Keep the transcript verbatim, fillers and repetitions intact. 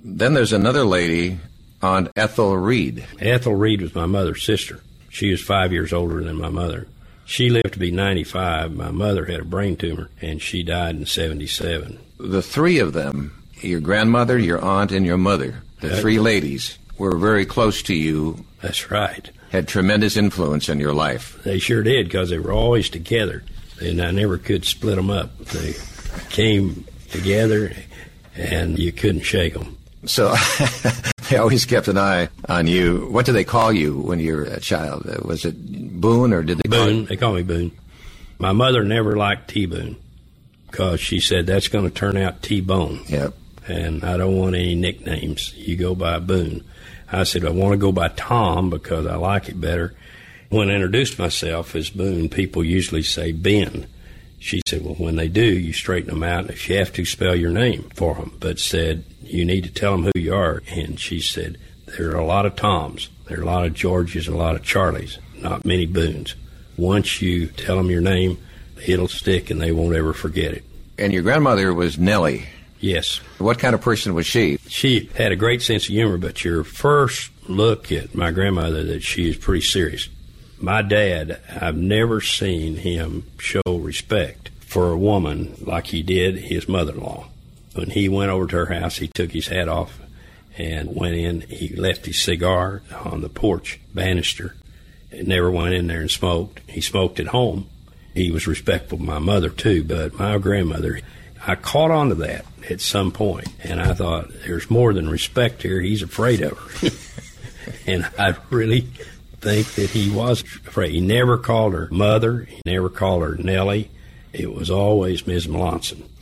Then there's another lady, Aunt Ethel Reed. Ethel Reed was my mother's sister. She was five years older than my mother. She lived to be ninety-five. My mother had a brain tumor, and she died in seventy-seven. The three of them, your grandmother, your aunt, and your mother, the That, three ladies, were very close to you. That's right. Had tremendous influence in your life. They sure did, because they were always together, and I never could split them up. They came together, and you couldn't shake them. So they always kept an eye on you. What did they call you when you were a child? Was it Boone, or did they call Boone. you? They call me Boone. My mother never liked T-Boone, because she said that's going to turn out T-Bone. Yep. And I don't want any nicknames. You go by Boone. I said, I want to go by Tom because I like it better. When I introduced myself as Boone, people usually say Ben. She said, well, when they do, you straighten them out. If you have to, spell your name for them. But said, you need to tell them who you are. And she said, there are a lot of Toms. There are a lot of Georges and a lot of Charlies, not many Boones. Once you tell them your name, it'll stick and they won't ever forget it. And your grandmother was Nellie. Yes. What kind of person was she? She had a great sense of humor, but your first look at my grandmother, that she is pretty serious. My dad, I've never seen him show respect for a woman like he did his mother-in-law. When he went over to her house, he took his hat off and went in. He left his cigar on the porch banister and never went in there and smoked. He smoked at home. He was respectful of my mother, too, but my grandmother, I caught on to that at some point, and I thought, there's more than respect here. He's afraid of her. And I really think that he was afraid. He never called her mother. He never called her Nellie. It was always Miz Melanson.